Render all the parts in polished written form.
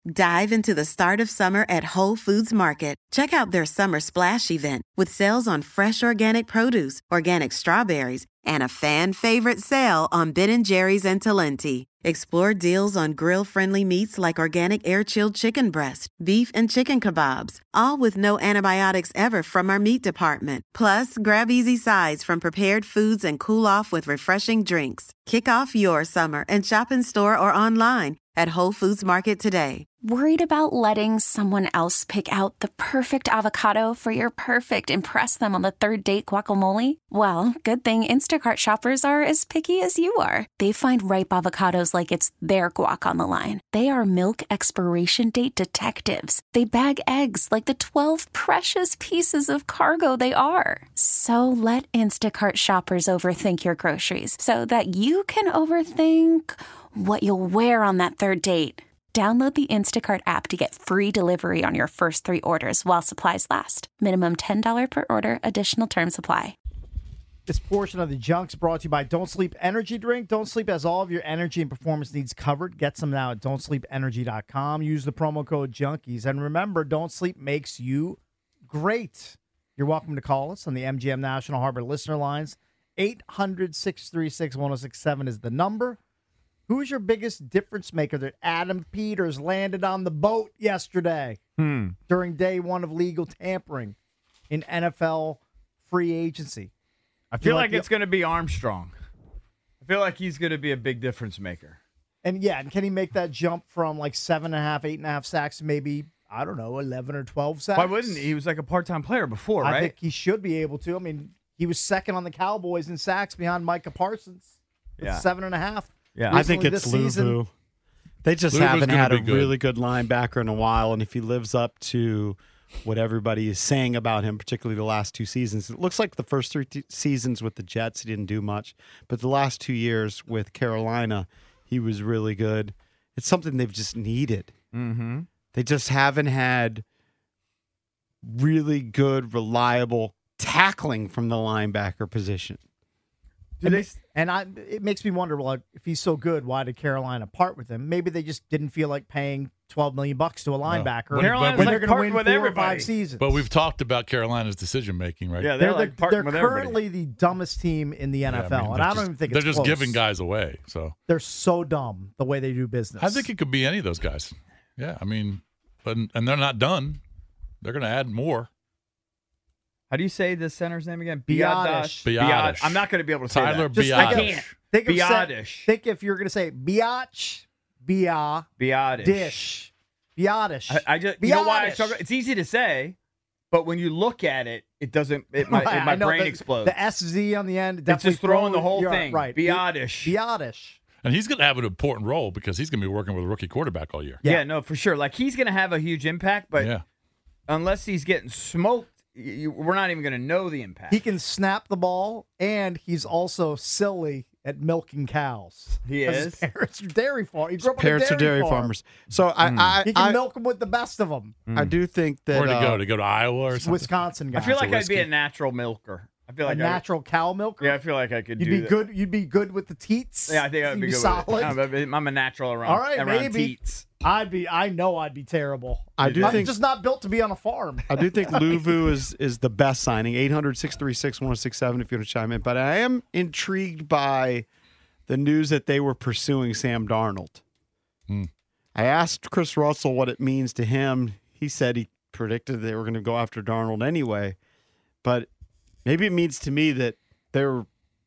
Dive into the start of summer at Whole Foods Market. Check out their Summer Splash event with sales on fresh organic produce, organic strawberries, and a fan-favorite sale on Ben & Jerry's and Talenti. Explore deals on grill-friendly meats like organic air-chilled chicken breast, beef and chicken kebabs, all with no antibiotics ever from our meat department. Plus, grab easy sides from prepared foods and cool off with refreshing drinks. Kick off your summer and shop in store or online at Whole Foods Market today. Worried about letting someone else pick out the perfect avocado for your perfect impress them on the third date guacamole? Well, good thing Instacart shoppers are as picky as you are. They find ripe avocados like it's their guac on the line. They are milk expiration date detectives. They bag eggs like the 12 precious pieces of cargo they are. So let Instacart shoppers overthink your groceries so that you can overthink what you'll wear on that third date. Download the Instacart app to get free delivery on your first 3 orders while supplies last. Minimum $10 per order. Additional terms apply. This portion of the Junk's brought to you by Don't Sleep Energy Drink. Don't Sleep has all of your energy and performance needs covered. Get some now at don'tsleepenergy.com. Use the promo code Junkies. And remember, Don't Sleep makes you great. You're welcome to call us on the MGM National Harbor listener lines. 800-636-1067 is the number. Who's your biggest difference maker that Adam Peters landed on the boat yesterday during day one of legal tampering in NFL free agency? I feel like it's going to be Armstrong. I feel like he's going to be a big difference maker. And can he make that jump from like 7.5, 8.5 sacks to maybe, I don't know, 11 or 12 sacks? Why wouldn't he? He was like a part-time player before, right? I think he should be able to. I mean, he was second on the Cowboys in sacks behind Micah Parsons with 7.5. Yeah, I think it's Luvu. They just haven't had a really good linebacker in a while, and if he lives up to what everybody is saying about him, particularly the last 2 seasons, it looks like the first 3 seasons with the Jets he didn't do much, but the last 2 years with Carolina, he was really good. It's something they've just needed. Mm-hmm. They just haven't had really good, reliable tackling from the linebacker position. It makes me wonder, well, if he's so good, why did Carolina part with him? Maybe they just didn't feel like paying $12 million to a linebacker when they're going to win 4 or 5 seasons. But we've talked about Carolina's decision making, right? Yeah, they're currently the dumbest team in the NFL, and I don't even think they're it's just close. giving guys away. So they're so dumb the way they do business. I think it could be any of those guys. Yeah, I mean, and they're not done. They're going to add more. How do you say the center's name again? Biadasz. I'm not going to be able to say Tyler that. Biadasz. I can't. Biadasz. Think if you're going to say Biadasz. Biadasz. I just, you know why I struggle? It's easy to say, but when you look at it, it doesn't. My brain explodes. The SZ on the end. It's just throwing the whole thing. Right. Biadasz. And he's going to have an important role because he's going to be working with a rookie quarterback all year. Yeah, no, for sure. Like, he's going to have a huge impact, but unless he's getting smoked, we're not even going to know the impact. He can snap the ball, and he's also silly at milking cows. He is. His parents are dairy farmers. He grew up Parents on a dairy farm. farmers. So he can milk them with the best of them. I do think that. Where'd he go? To go to Iowa or something? Wisconsin guy. I feel like I'd be a natural milker. I feel like a natural cow milker. Yeah, I feel like I could. Good. You'd be good with the teats. Yeah, I think I'd be good solid. With it. I'm a natural around. All right, around maybe. Teats. I know I'd be terrible. I'm just not built to be on a farm. I do think Luvu is the best signing. 800-636-1067 if you want to chime in. But I am intrigued by the news that they were pursuing Sam Darnold. I asked Chris Russell what it means to him. He said he predicted they were going to go after Darnold anyway. But maybe it means to me that they're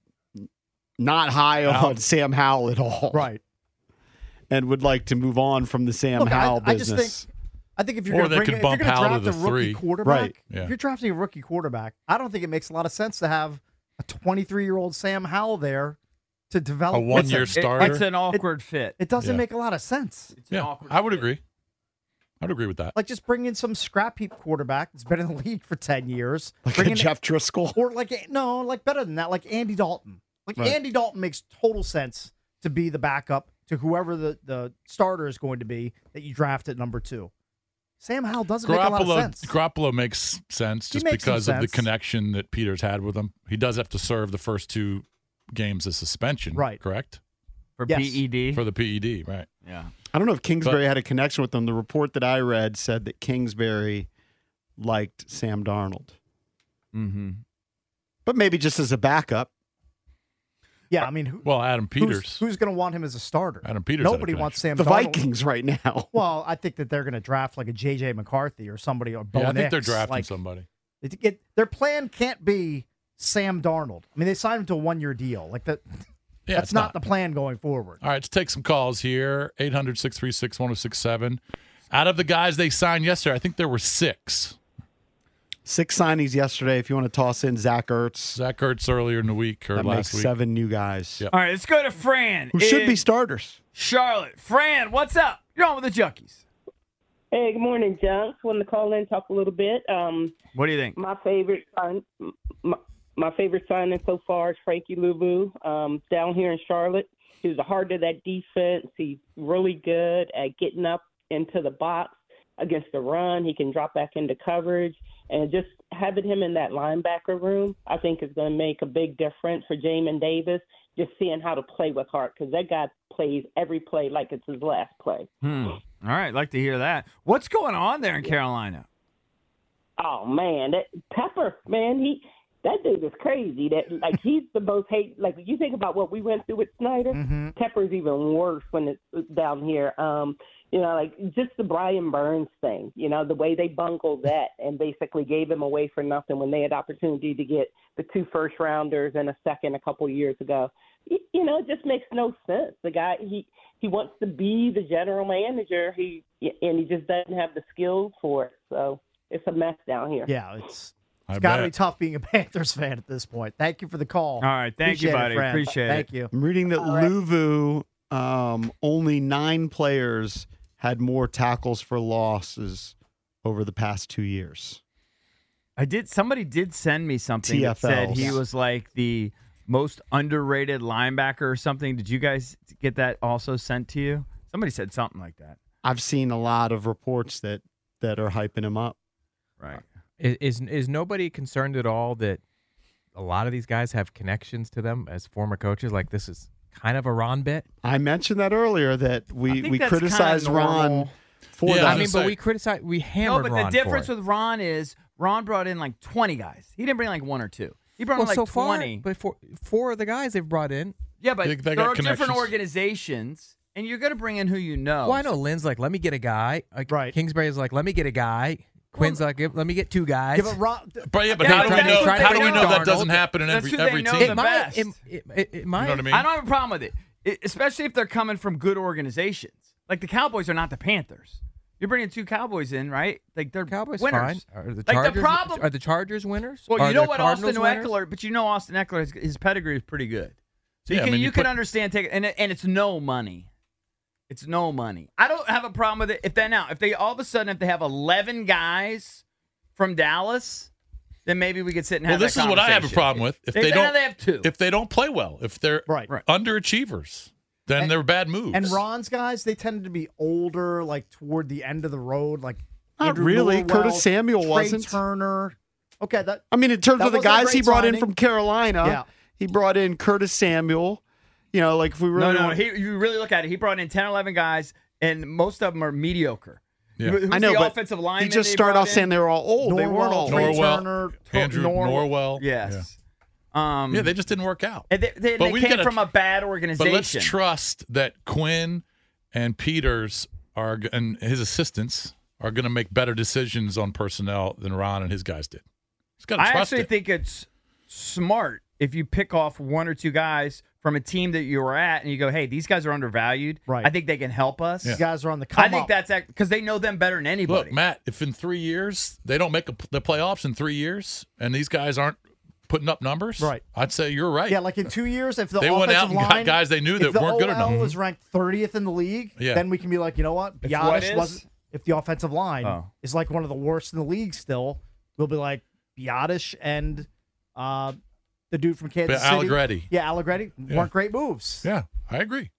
not high on Sam Howell at all. Right. And would like to move on from the Sam Howell business. I think if you're going to draft a rookie quarterback, if you're drafting a rookie quarterback, I don't think it makes a lot of sense to have a 23-year-old Sam Howell there to develop a one-year starter. It's an awkward fit. It doesn't make a lot of sense. I would agree. I'd agree with that. Like, just bring in some scrap heap quarterback that's been in the league for 10 years. Like Jeff Driscoll? Or better than that, like Andy Dalton. Andy Dalton makes total sense to be the backup to whoever the starter is going to be that you draft at number 2. Sam Howell doesn't make a lot of sense. Garoppolo makes sense just because of the connection that Peters had with him. He does have to serve the first 2 games as suspension, correct? For PED? For the PED, right. Yeah. I don't know if Kingsbury had a connection with them. The report that I read said that Kingsbury liked Sam Darnold. Mm-hmm. But maybe just as a backup. Yeah, I mean, Adam Peters. Who's going to want him as a starter? Adam Peters. Nobody wants Sam The Darnold. Vikings right now. Well, I think that they're going to draft like a J.J. McCarthy or somebody, or Bo I think Nix. they're drafting somebody. Their plan can't be Sam Darnold. I mean, they signed him to a 1-year deal. Like that. Yeah, that's not the plan going forward. All right, let's take some calls here. 800-636-1067. Out of the guys they signed yesterday, I think there were 6. 6 signings yesterday. If you want to toss in Zach Ertz. Zach Ertz earlier in the week or that last makes week. 7 new guys. Yep. All right, let's go to Fran. Who should be starters. Charlotte. Fran, what's up? You're on with the Junkies. Hey, good morning, Junks. Wanted to call in, talk a little bit. What do you think? My favorite signing so far is Frankie Louvu down here in Charlotte. He's the heart of that defense. He's really good at getting up into the box against the run. He can drop back into coverage. And just having him in that linebacker room, I think, is going to make a big difference for Jamin Davis, just seeing how to play with heart, because that guy plays every play like it's his last play. All right, like to hear that. What's going on there in Carolina? Oh, man, that Pepper, man, that dude is crazy. That he's the most hate. Like, you think about what we went through with Snyder. Mm-hmm. Pepper's even worse when it's down here. Just the Brian Burns thing. The way they bungled that and basically gave him away for nothing when they had opportunity to get the 2 first-rounders and a second a couple years ago. It just makes no sense. The guy he wants to be the general manager. He just doesn't have the skills for it. So it's a mess down here. Yeah, it's got to be tough being a Panthers fan at this point. Thank you for the call. All right. Thank you, buddy. Appreciate it. Thank you. I'm reading that Louvu, only 9 players had more tackles for losses over the past 2 years. Somebody did send me something that said he was like the most underrated linebacker or something. Did you guys get that also sent to you? Somebody said something like that. I've seen a lot of reports that are hyping him up. Right. Is nobody concerned at all that a lot of these guys have connections to them as former coaches? Like, this is kind of a Ron bit? I mentioned that earlier, that we criticized Ron for that. I mean, but we hammered Ron. No, but the difference with Ron is Ron brought in like 20 guys. He didn't bring like 1 or 2. He brought in like 20. But 4 of the guys they've brought in. Yeah, but there are different organizations, and you're going to bring in who you know. Well, I know Lynn's like, let me get a guy. Right. Kingsbury's like, let me get a guy. Quinn's like, let me get 2 guys. Yeah, but how do we know that doesn't happen in every team? It might. It might. You know what I mean? I don't have a problem with it, especially if they're coming from good organizations. Like the Cowboys are not the Panthers. You're bringing 2 Cowboys in, right? Like they're Cowboys winners. Fine. Are the Chargers, are the Chargers winners? Well, you know what, Cardinals Austin Eckler, but you know Austin Eckler, his pedigree is pretty good. So you can understand and it's no money. It's no money. I don't have a problem with it. If they all of a sudden if they have 11 guys from Dallas, then maybe we could sit and have this that is what I have a problem with. If they have 2. If they don't play well, if they're underachievers, then they're bad moves. And Ron's guys, they tended to be older, like toward the end of the road, like not Andrew really. Norwell, Curtis Samuel Trey Turner. Turner. Okay, in terms of the guys he brought in from Carolina, yeah. He brought in Curtis Samuel. Like if we really you really look at it, he brought in 10 or 11 guys, and most of them are mediocre. Yeah. Who's I know, the but offensive lineman he just started off saying they were all old. They weren't all old. Andrew Norwell. Yes. Yeah. They just didn't work out. And they came from a bad organization. But let's trust that Quinn and Peters and his assistants are going to make better decisions on personnel than Ron and his guys did. He's got to trust it. I actually think it's smart if you pick off 1 or 2 guys from a team that you were at and you go, hey, these guys are undervalued. Right. I think they can help us. These guys are on the come I think that's because they know them better than anybody. Look, Matt, if in 3 years they don't make the playoffs in 3 years and these guys aren't putting up numbers, right? I'd say you're right. Yeah, like in 2 years, if the they offensive went out and line, got guys they knew that weren't good enough. If the OL was ranked 30th in the league, then we can be like, you know what? Biadasz wasn't. If the offensive line is like one of the worst in the league still, we'll be like Biadasz and the dude from Kansas City. Allegretti. Yeah, Allegretti weren't great moves. Yeah, I agree.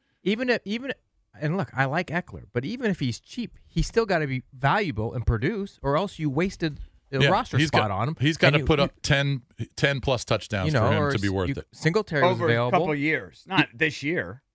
And look, I like Eckler, but even if he's cheap, he's still got to be valuable and produce, or else you wasted a roster spot on him. He's got to put up 10 plus touchdowns for him to be worth it. Singletary's over available. a couple of years, not this year.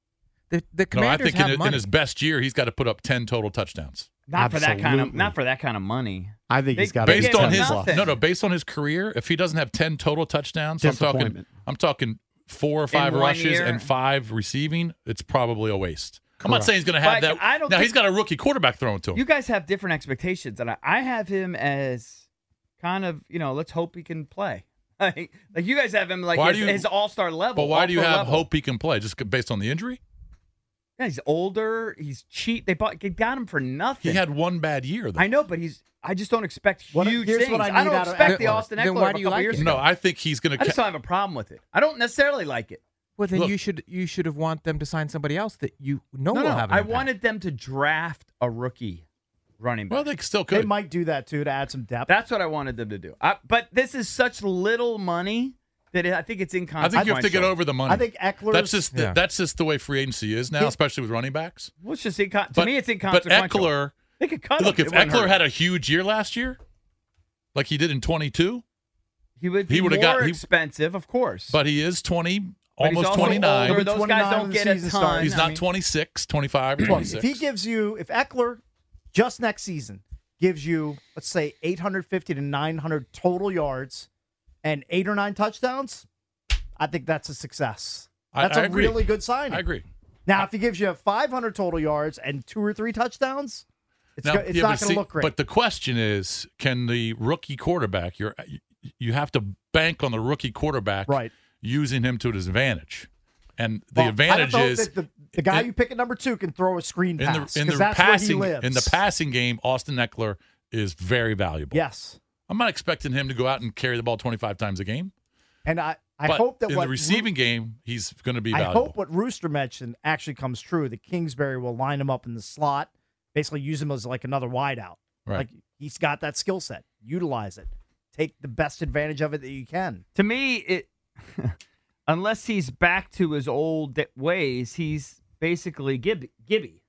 The Commanders I think have money. in his best year, he's got to put up 10 total touchdowns. Not for that kind of money. I think he's got based on his nothing. based on his career. If he doesn't have 10 total touchdowns, I'm talking 4 or 5 rushes and 5 receiving. It's probably a waste. Correct. I'm not saying he's going to have that. Now he's got a rookie quarterback throwing to him. You guys have different expectations, and I have him as kind of let's hope he can play. Like you guys have him like his all-star level. But why do you have hope he can play? Just based on the injury? Yeah, he's older. He's cheap. They got him for nothing. He had one bad year, though. I know, but I just don't expect huge here's things. what I don't need out of expect the Eckler. Austin Then Eckler why of do a you couple like years it? ago. No, I think he's going to. I just don't have a problem with it. I don't necessarily like it. Well, then Look, you should have want them to sign somebody else that will have an I impact. wanted them to draft a rookie running back. Well, they still could. They might do that too to add some depth. That's what I wanted them to do. But this is such little money that I think it's inconsequential. I think you have to get over the money. I think Eckler's... That's just the way free agency is now, especially with running backs. Well, it's just to me, it's inconsequential. But Eckler, they could cut look, him. if Eckler had a huge year last year, like he did in 22, he would be expensive, of course. But he is 20, almost almost 29. Older. Those guys don't get a ton. He's not 26, 25, or 26. If Eckler just next season gives you, let's say, 850 to 900 total yards and 8 or 9 touchdowns, I think that's a success. That's I a agree. really good signing. I agree. Now, if he gives you 500 total yards and 2 or 3 touchdowns, it's not going to look great. But the question is, can the rookie quarterback, you have to bank on the rookie quarterback using him to his advantage. And the advantage is the guy you pick at number 2 can throw a screen pass because that's passing, where he lives. In the passing game, Austin Eckler is very valuable. Yes. I'm not expecting him to go out and carry the ball 25 times a game. And I hope that in the receiving game, he's going to be valuable. I hope what Rooster mentioned actually comes true, that Kingsbury will line him up in the slot, basically use him as like another wideout. Right. Like he's got that skill set. Utilize it. Take the best advantage of it that you can. To me, unless he's back to his old ways, he's basically Gibby.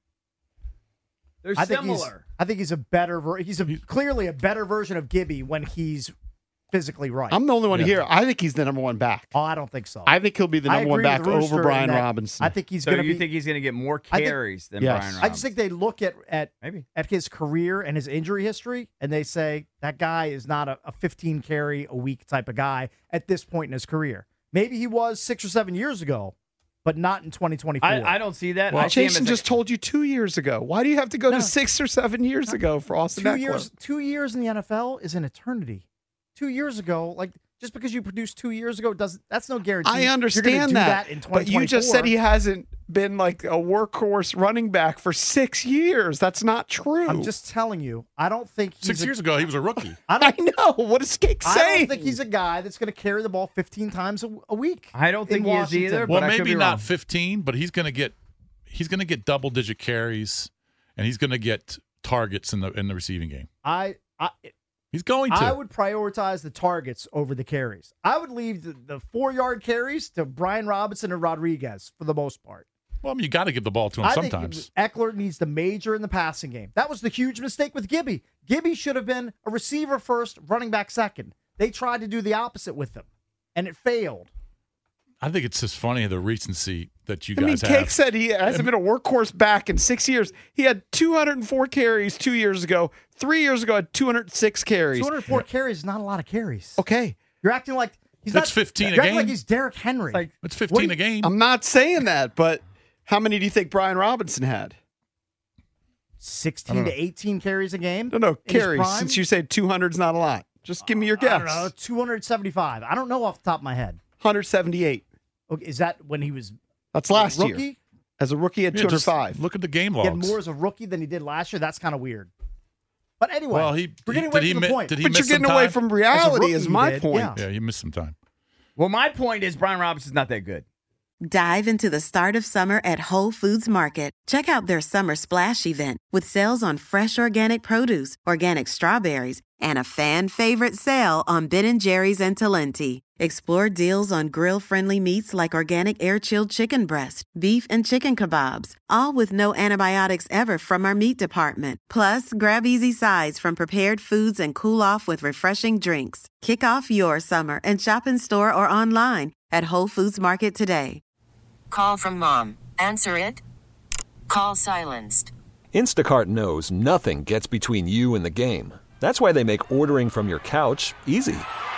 They're similar. I think he's a better. He's clearly a better version of Gibby when he's physically right. I'm the only one here. I think he's the number 1 back. Oh, I don't think so. I think he'll be the number 1 back over Brian Robinson. I think he's going to be. You think he's going to get more carries than Brian Robinson? I just think they look at his career and his injury history, and they say that guy is not a 15 carry a week type of guy at this point in his career. Maybe he was 6 or 7 years ago, but not in 2024. I don't see that. Well, Jason just told you 2 years ago. Why do you have to go to 6 or 7 years ago for Austin Eckler? 2 years in the NFL is an eternity. 2 years ago, like just because you produced 2 years ago, that's no guarantee. I understand that in 2024. But you just said he hasn't been like a workhorse running back for 6 years. That's not true. I'm just telling you. I don't think 6 years ago he was a rookie. I know. What is Skate saying? I don't think he's a guy that's going to carry the ball 15 times a week. I don't think he is either. Well, but maybe not 15, but he's going to get double-digit carries, and he's going to get targets in the receiving game. He's going to. I would prioritize the targets over the carries. I would leave the 4-yard carries to Brian Robinson and Rodriguez for the most part. Well, I mean, you got to give the ball to him sometimes. Think Eckler needs to major in the passing game. That was the huge mistake with Gibby. Gibby should have been a receiver first, running back second. They tried to do the opposite with him, and it failed. I think it's just funny the recency that you guys have. Cake said he hasn't been a workhorse back in 6 years. He had 204 carries 2 years ago. 3 years ago, had 206 carries. 204 carries is not a lot of carries. Okay. You're acting like he's That's 15 a you're game. acting like he's Derrick Henry. It's 15 a game. I'm not saying that, but how many do you think Brian Robinson had? 16 to 18 carries a game? No, carries. Since you say 200 is not a lot. Just give me your guess. I don't know, 275. I don't know off the top of my head. 178. Okay, is that when he was That's last rookie? year. As a rookie at 205. Look at the game He had logs. more as a rookie than he did last year. That's kind of weird. But anyway, Well, we're getting away from the point. Did he But miss you're getting some away time? from reality As a is rookie, my he did, point. Yeah, he missed some time. Well, my point is Brian Robinson's not that good. Dive into the start of summer at Whole Foods Market. Check out their Summer Splash event with sales on fresh organic produce, organic strawberries, and a fan-favorite sale on Ben & Jerry's and Talenti. Explore deals on grill-friendly meats like organic air-chilled chicken breast, beef and chicken kebabs, all with no antibiotics ever from our meat department. Plus, grab easy sides from prepared foods and cool off with refreshing drinks. Kick off your summer and shop in store or online at Whole Foods Market today. Call from mom. Answer it. Call silenced. Instacart knows nothing gets between you and the game. That's why they make ordering from your couch easy.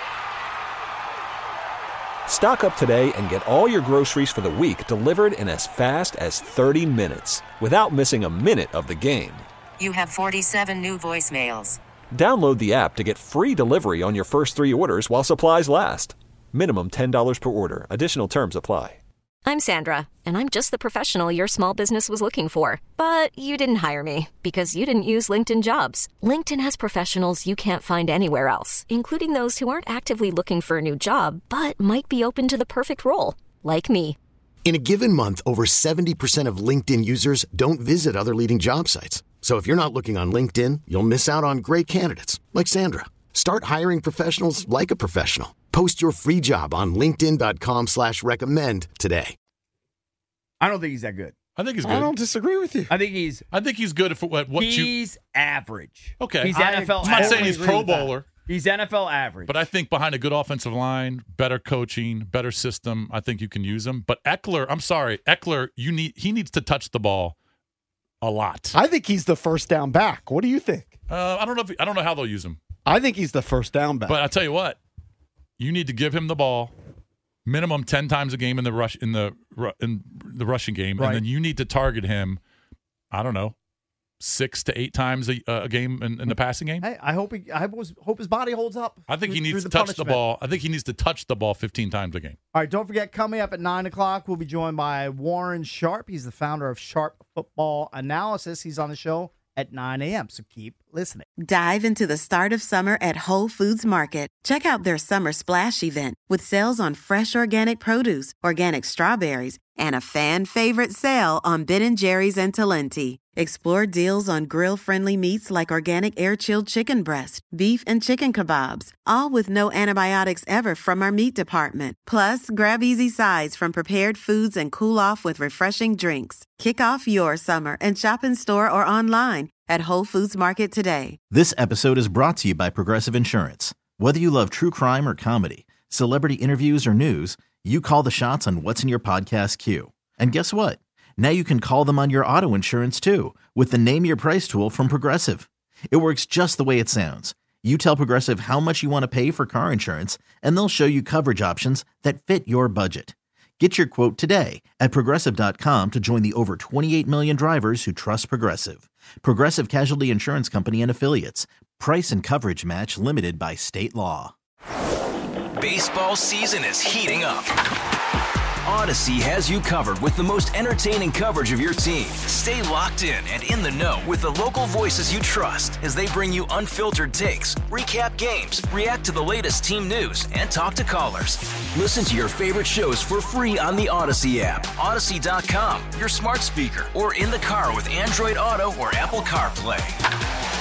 Stock up today and get all your groceries for the week delivered in as fast as 30 minutes without missing a minute of the game. You have 47 new voicemails. Download the app to get free delivery on your first 3 orders while supplies last. Minimum $10 per order. Additional terms apply. I'm Sandra, and I'm just the professional your small business was looking for. But you didn't hire me because you didn't use LinkedIn Jobs. LinkedIn has professionals you can't find anywhere else, including those who aren't actively looking for a new job, but might be open to the perfect role, like me. In a given month, over 70% of LinkedIn users don't visit other leading job sites. So if you're not looking on LinkedIn, you'll miss out on great candidates like Sandra. Start hiring professionals like a professional. Post your free job on linkedin.com/recommend today. I don't think he's that good. I think he's good. I don't disagree with you. I think he's good for what he's average. Okay. He's NFL. I'm not saying he's Pro Bowler. He's NFL average. But I think behind a good offensive line, better coaching, better system, I think you can use him. But Eckler, I'm sorry, he needs to touch the ball a lot. I think he's the first down back. What do you think? I don't know how they'll use him. I think he's the first down back. But I'll tell you what, you need to give him the ball minimum 10 times a game in the rushing game, right. And then you need to target him, I don't know, 6 to 8 times a game in the passing game. Hey, I hope his body holds up. I think he needs to touch the ball. I think he needs to touch the ball 15 times a game. All right, don't forget, coming up at 9 o'clock, we'll be joined by Warren Sharp. He's the founder of Sharp Football Analysis. He's on the show at 9 a.m., so keep listening. Dive into the start of summer at Whole Foods Market. Check out their Summer Splash event with sales on fresh organic produce, organic strawberries, and a fan-favorite sale on Ben & Jerry's and Talenti. Explore deals on grill-friendly meats like organic air-chilled chicken breast, beef and chicken kebabs, all with no antibiotics ever from our meat department. Plus, grab easy sides from prepared foods and cool off with refreshing drinks. Kick off your summer and shop in store or online at Whole Foods Market today. This episode is brought to you by Progressive Insurance. Whether you love true crime or comedy, celebrity interviews or news, you call the shots on what's in your podcast queue. And guess what? Now you can call them on your auto insurance too with the Name Your Price tool from Progressive. It works just the way it sounds. You tell Progressive how much you want to pay for car insurance, and they'll show you coverage options that fit your budget. Get your quote today at Progressive.com to join the over 28 million drivers who trust Progressive. Progressive Casualty Insurance Company and Affiliates. Price and coverage match limited by state law. Baseball season is heating up. Odyssey has you covered with the most entertaining coverage of your team. Stay locked in and in the know with the local voices you trust as they bring you unfiltered takes, recap games, react to the latest team news, and talk to callers. Listen to your favorite shows for free on the Odyssey app, Odyssey.com, your smart speaker, or in the car with Android Auto or Apple CarPlay.